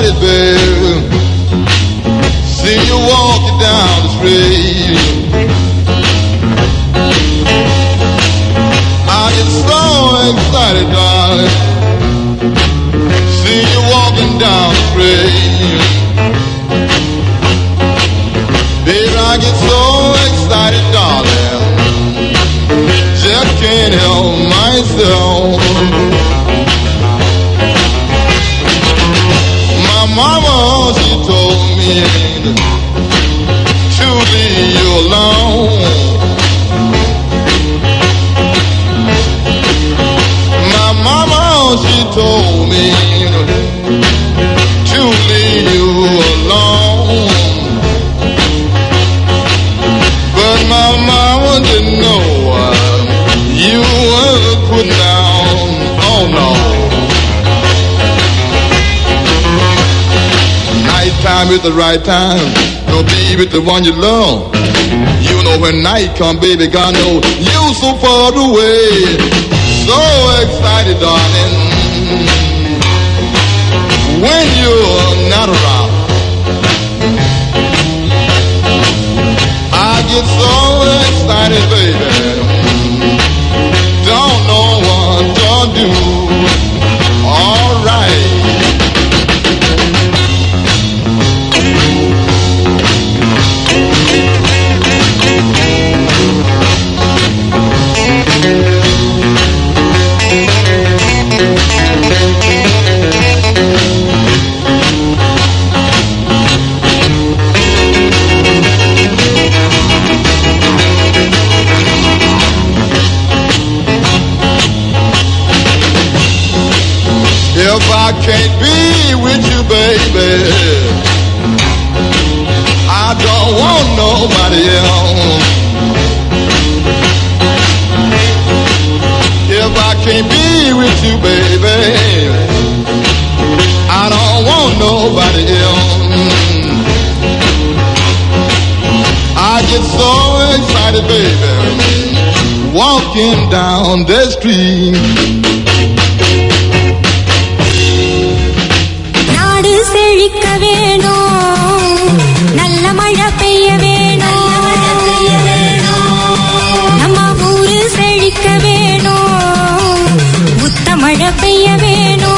excited, baby. See you walking down the street. I get so excited, darling. See you walking down the street. Baby, I get so excited, darling. Just can't help myself. My mama, she told me to leave you alone. My mama, she told me to leave you alone. But my mama didn't know you were putting down. Oh no. Nighttime is the right time. No, be with the one you love. You know when night come, baby, God knows you so far away. So excited, darling, when you're not around. I get so excited, baby, don't know what to do. All right. If I can't be with you, baby, I don't want nobody else. If I can't be with you, baby, I don't want nobody else. I get so excited, baby, walking down the street. செழிக்க வேணும், நல்ல மழை பெய்ய வேணும், நம்ம ஊரு செழிக்க வேணும், புத்த மழை பெய்ய வேணும்.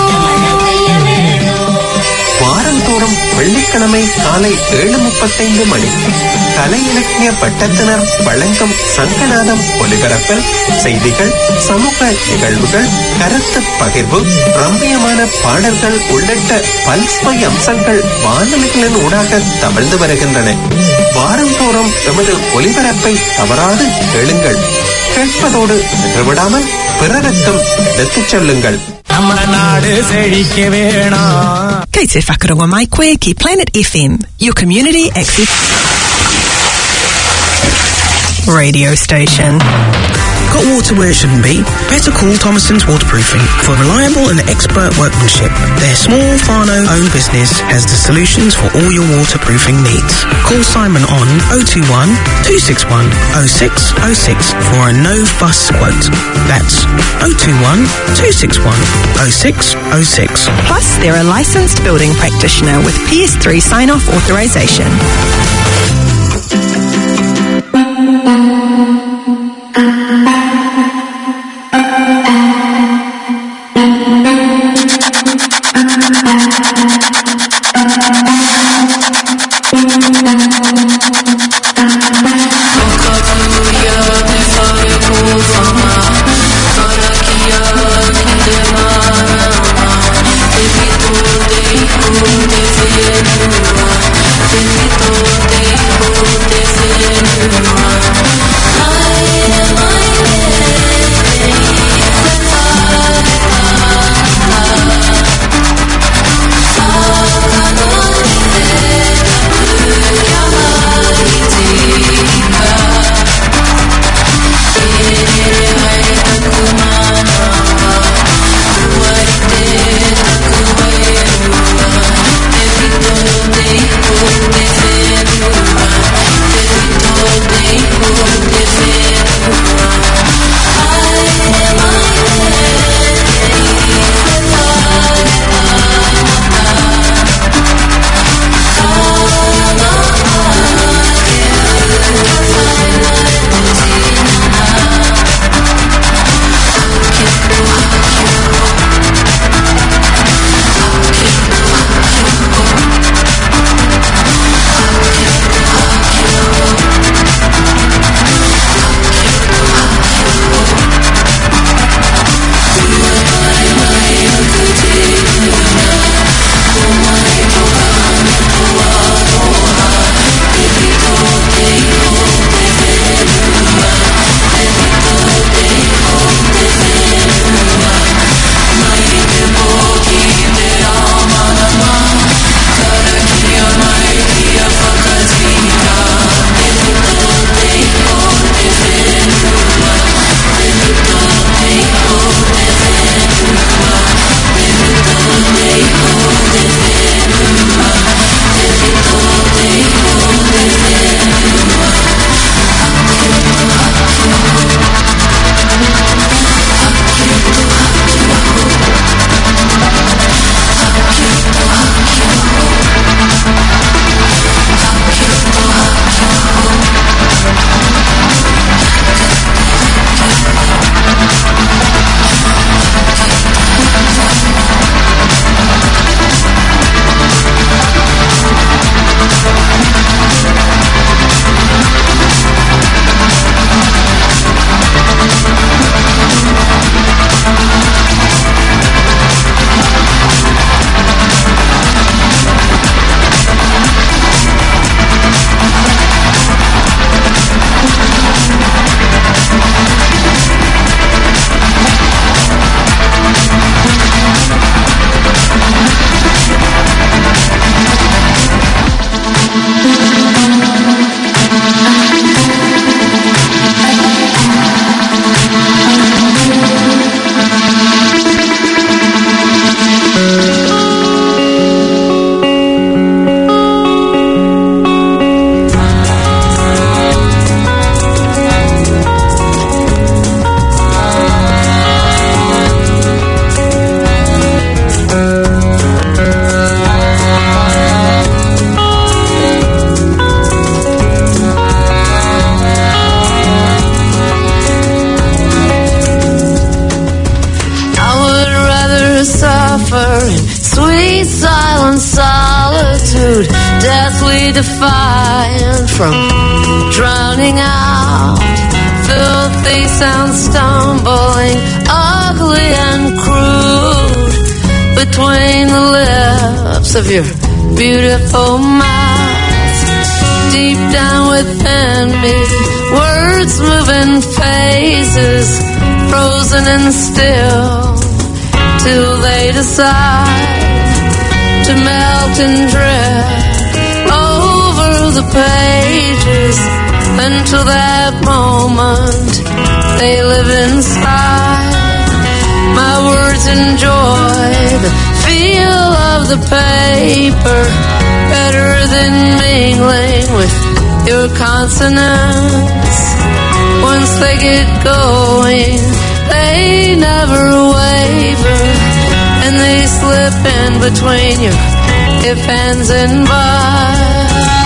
வாரந்தோறும் வெள்ளிக்கிழமை காலை 7:35 மணிக்கு கலை இலக்கிய பட்டத்தினர் வழங்கும் சங்கநாதம் ஒலிபரப்பில் செய்திகள், சமூக நிகழ்வுகள், கருத்து பகிர்வு, ரம்மியமான பாடல்கள் உள்ளிட்ட பல்சுவை அம்சங்கள் வானொலிகளின் ஊடாக தவழ்ந்து வருகின்றன. வாரந்தோறும் எமது ஒலிபரப்பை தவறாது கேளுங்கள். கேட்பதோடு நின்றுவிடாமல் பிறருக்கும் எடுத்துச் சொல்லுங்கள். Kei te whakarongo mai koe ki Planet FM, your community access radio station. Got water where it shouldn't be? Better call Thomason's Waterproofing for reliable and expert workmanship. Their small whānau-owned business has the solutions for all your waterproofing needs. Call Simon on 021 261 0606 for a no-fuss quote. That's 021 261 0606. Plus, they're a licensed building practitioner with PS3 sign-off authorization. Day death we defiant from drowning out. Filthy sounds stumbling, ugly and crude, between the lips of your beautiful mouth. Deep down within me, words move in phases, frozen and still, till they decide to melt and drift over the pages, until that moment they live inside. My words enjoy the feel of the paper, better than mingling with your consonants. Once they get going, they never waver, and they slip in between your if, ands, and buts.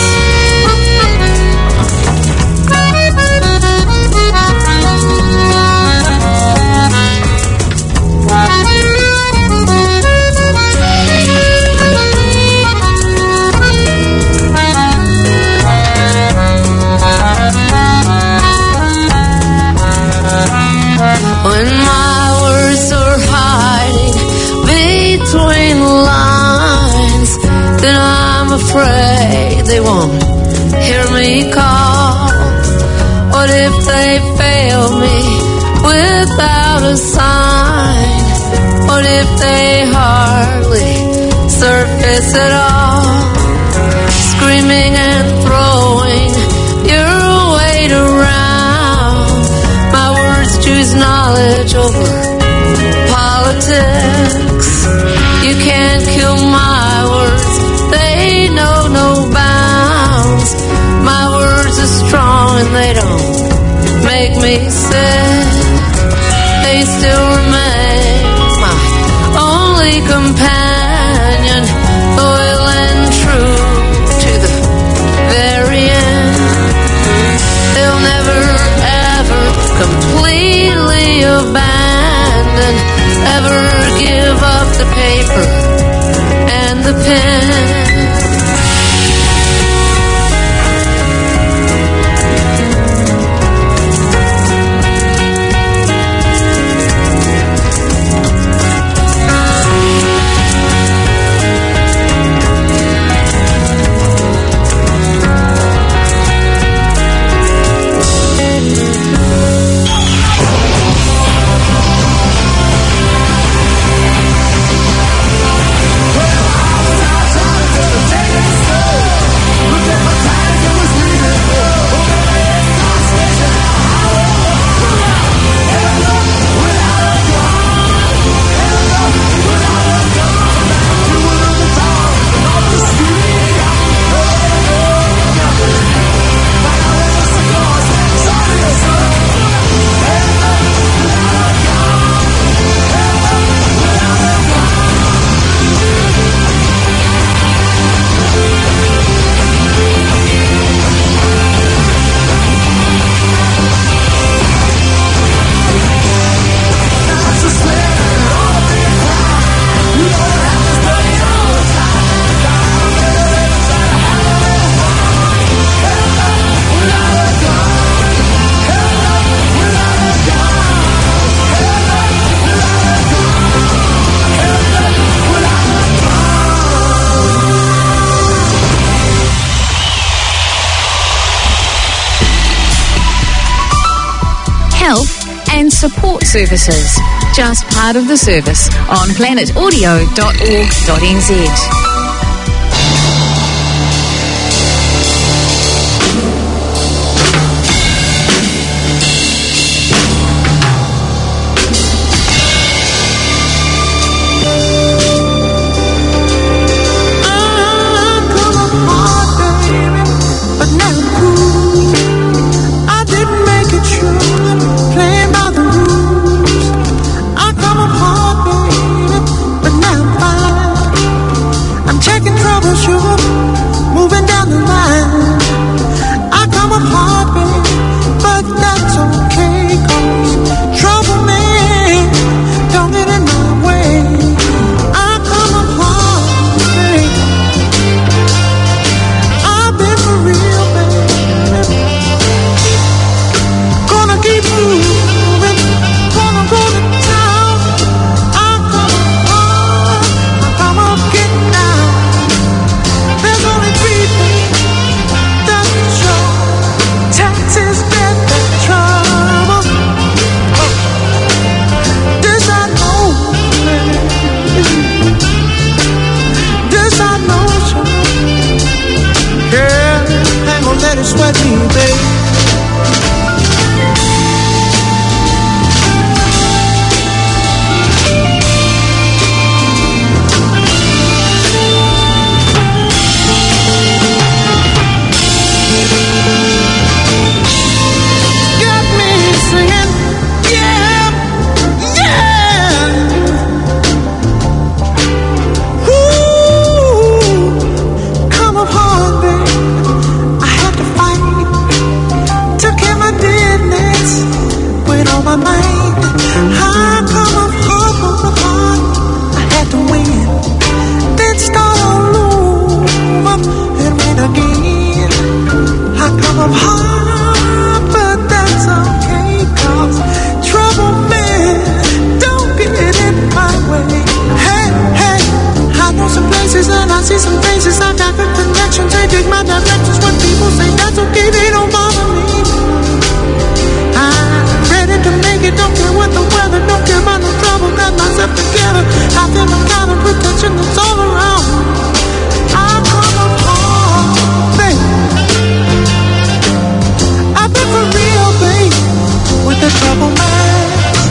When my words are hiding between lines, then I'm afraid they won't hear me call. What if they fail me without a sign? What if they hardly surface at all? Screaming and throwing your weight around, my words choose knowledge over politics. You can't kill my words, they know no bounds. My words are strong and they don't make me sick. They still remain my only companion, loyal and true to the very end. They'll never ever completely abandon, ever give up the paper and the pen. Support services, just part of the service on planetaudio.org.nz. I'm see some faces, I got good connections. They dig my directions. When people say that's okay, they don't bother me. I'm ready to make it, don't care what the weather, don't care about no trouble. Got myself together. I feel the kind of protection that's all around. I come apart, baby. I've been for real, baby, with the trouble man.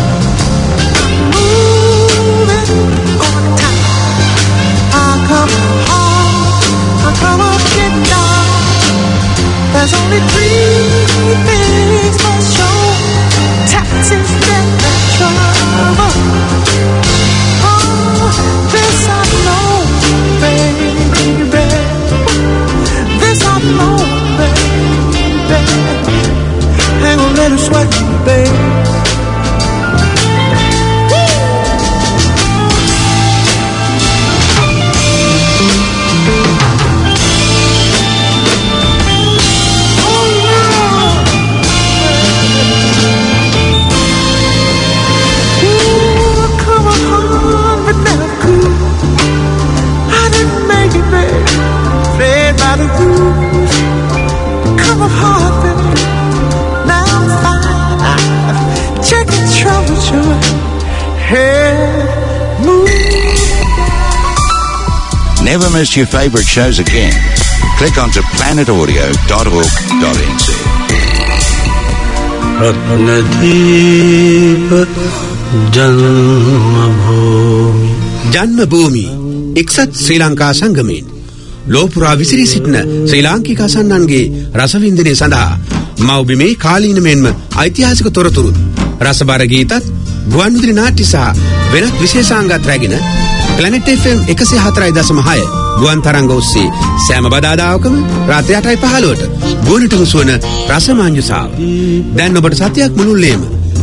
Moving on time. I come hard, I come up, get down. There's only three things for sure: taxes, death, and trouble. Oh, this I know, baby. This I know, baby. Ain't gonna let it sweat me, baby. Never miss your favourite shows again. Click onto planetaudio.org.nz. ජන්මභූමි එක්සත් ශ්‍රී ලංකා සංගමයෙන් ලෝපුරා විසිරී සිටින ශ්‍රී ලාංකික අසන්නන්ගේ රසවින්දනය සඳහා මව්බිමේ කාලීනමෙන්ම ඓතිහාසික තොරතුරු රසබර ගීතත් ගුවන්විදුලි නාට්‍ය සහ වෙනත් විශේෂාංගත් රැගෙන Planet FM 104.6 ගුවන් තරංග ඔස්සේ සෑම බදාදාවකම රාත්‍රී 8:15ට ගුවනට මුසුවන රසමාංජුසාව. දැන් ඔබට සතියක් මුළුල්ලේම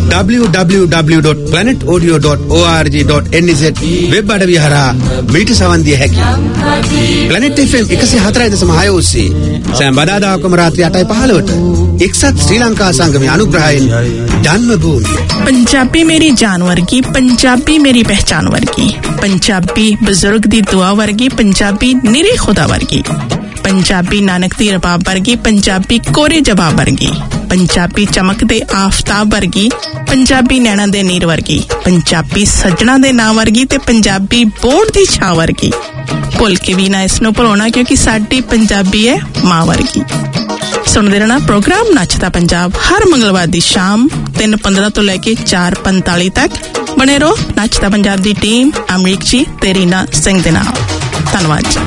www.planetaudio.org.nz වෙබ් අඩවිය හරහා මීට සවන් දිය හැකියි. Planet FM 104.6 ඔස්සේ සෑම බදාදාවකම රාත්‍රී 8:15ට එක්සත් ශ්‍රී ලංකා සංගමයේ අනුග්‍රහයෙන් जन्मभूमि। पंजाबी मेरी जान वर्गी, पंजाबी मेरी पहचान वर्गी, पंजाबी बुजुर्ग दी दुआ वर्गी, पंजाबी निरी खुदा वर्गी, पंजाबी नानक दी रबाब वर्गी, पंजाबी कोरे जवाब वर्गी, पंजाबी चमकदे आफताब वर्गी, पंजाबी नैना दे नीर वर्गी, पंजाबी सजना दे ना वर्गी ते पंजाबी बोर्ड दी छां वर्गी। भुल के भी ना इसनों भुलाना क्योंकि साडी पंजाबी है मां वर्गी। सुनते रहना प्रोग्राम नचता पंजाब हर मंगलवार दी शाम 3:15 तो लेके 4:45 तक। बने रहो नचता पंजाब दी टीम अमरीक जी ते रीना सिंह दे नाल। धन्यवाद जी।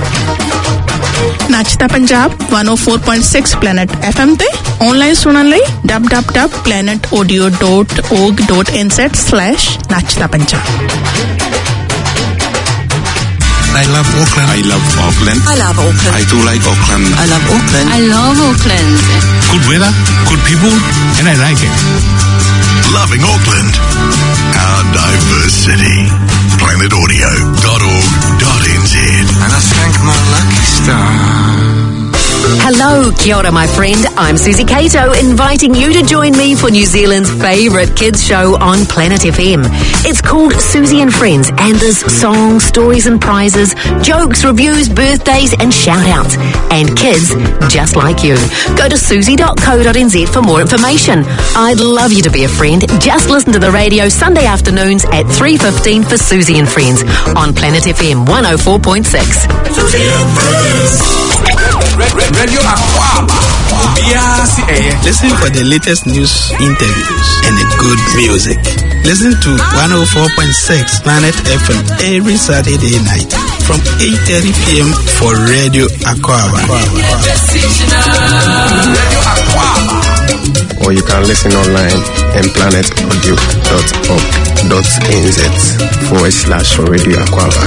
नचता पंजाब 104.6 प्लैनेट FM ते ऑनलाइन सुनन लई www.planetaudio.org.nz/nachta punjab। I love Auckland. I love Auckland. I love Auckland. I do like Auckland. I love Auckland. I love Auckland. Good weather, good people, and I like it. Loving Auckland. Our diverse city. planetaudio.org.nz. And I thank my lucky star. Hello, kia ora, my friend. I'm Susie Cato, inviting you to join me for New Zealand's favourite kids show on Planet FM. It's called Susie and Friends, and there's songs, stories and prizes, jokes, reviews, birthdays and shout-outs. And kids just like you. Go to susie.co.nz for more information. I'd love you to be a friend. Just listen to the radio Sunday afternoons at 3:15 for Susie and Friends on Planet FM 104.6. Susie and Friends. Radio Aquaba. Listen for the latest news, interviews, and the good music. Listen to 104.6 Planet FM every Saturday night from 8:30 p.m. for Radio Aquaba. Or you can listen online at planetaudio.org.nz/Radio Aquaba.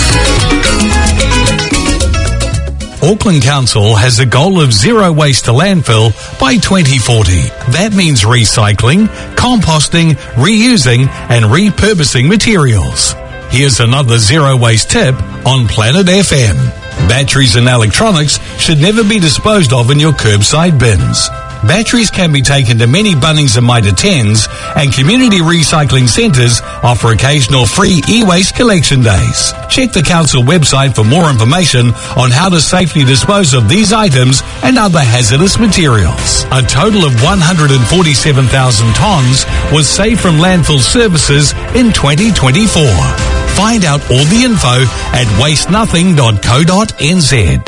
Auckland Council has a goal of zero waste to landfill by 2040. That means recycling, composting, reusing and repurposing materials. Here's another zero waste tip on Planet FM. Batteries and electronics should never be disposed of in your curbside bins. Batteries can be taken to many Bunnings and Mitre 10s, and community recycling centres offer occasional free e-waste collection days. Check the council website for more information on how to safely dispose of these items and other hazardous materials. A total of 147,000 tonnes was saved from landfill services in 2024. Find out all the info at wastenothing.co.nz.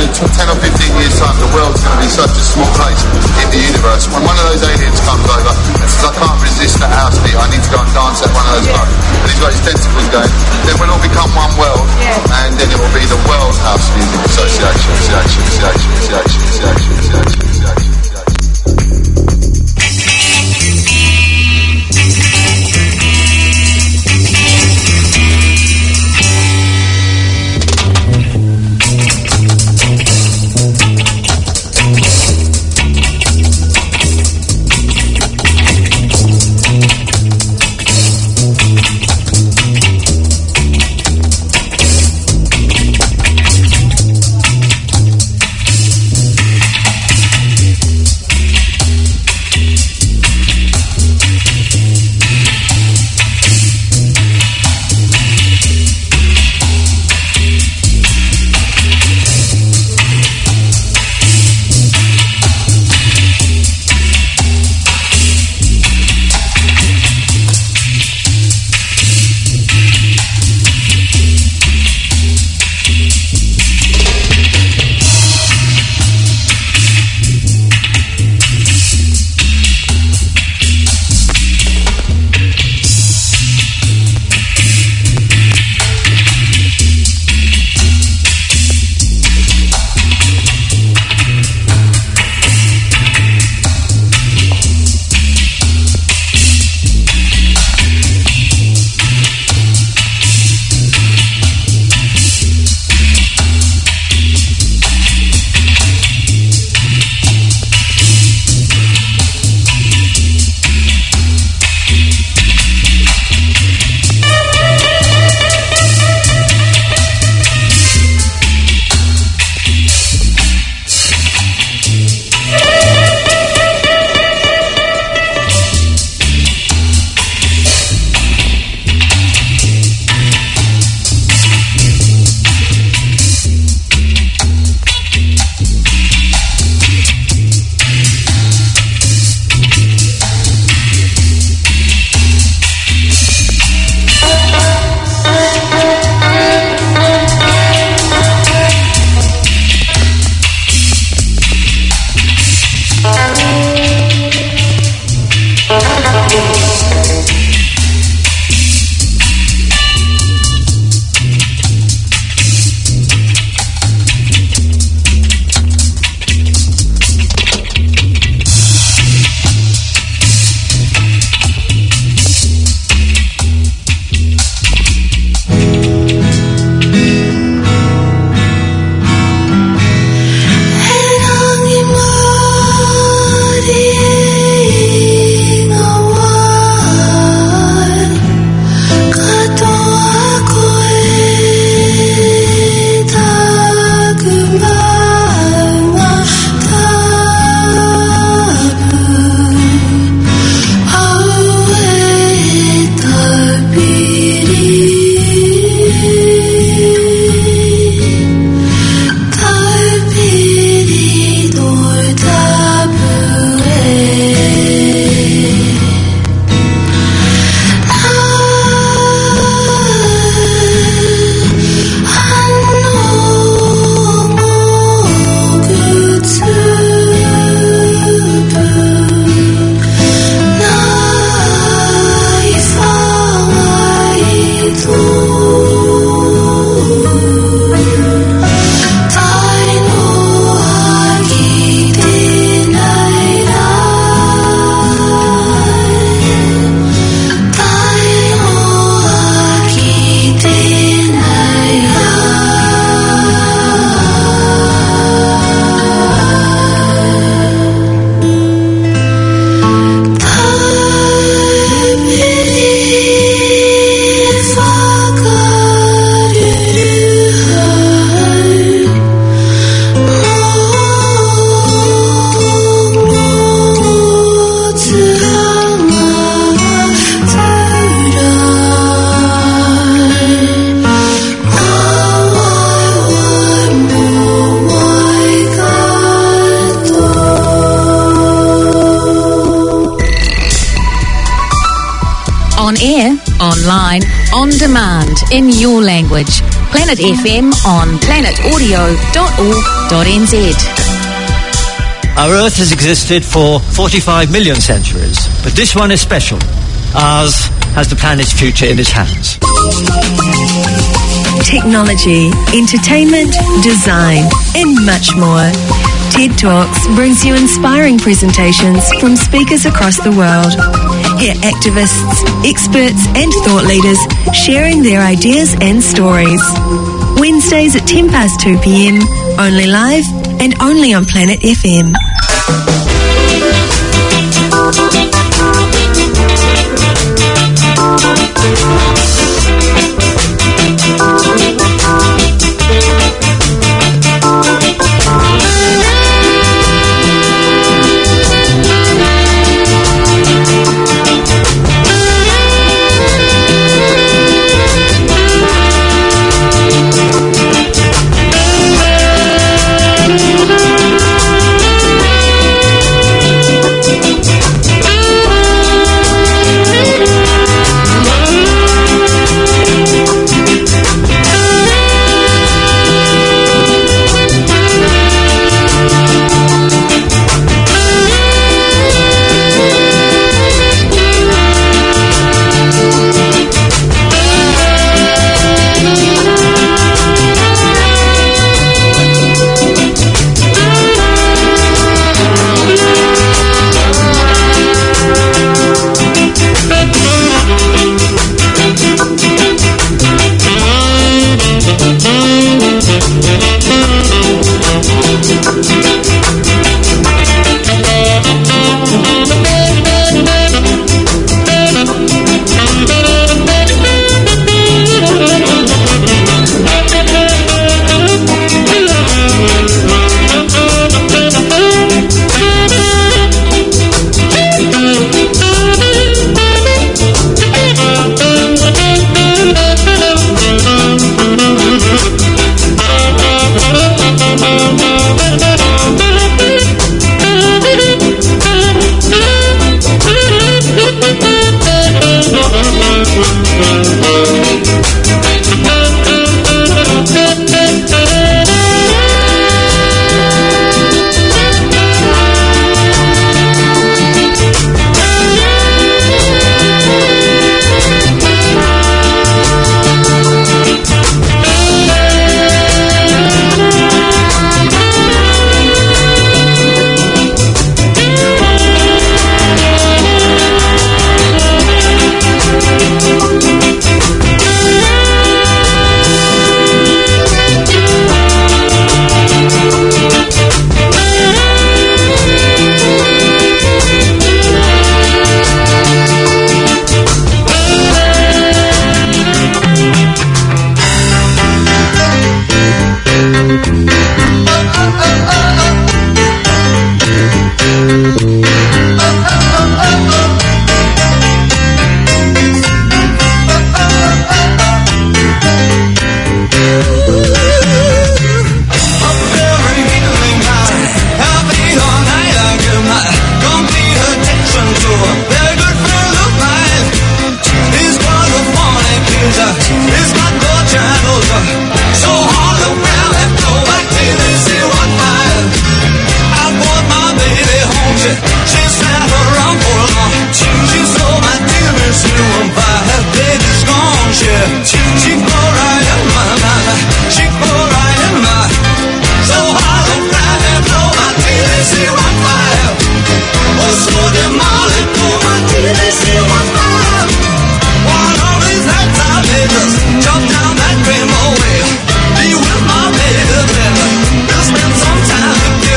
in 10 or 15 years' time, the world's going to be such a small place in the universe. When one of those aliens comes over and says, I can't resist that house beat, I need to go and dance at one of those clubs, and he's got his tentacles going, then we'll all become one world, and then it will be the World House Music Association. On air, on online, on demand, in your language. Planet FM on planetaudio.org.nz. Our Earth has existed for 45 million centuries, but this one is special. Ours has the planet's future in its hands. Technology, entertainment, design, and much more. TED Talks brings you inspiring presentations from speakers across the world. Hear activists, experts, and thought leaders sharing their ideas and stories. Wednesdays at 2 p.m, only live and only on Planet FM.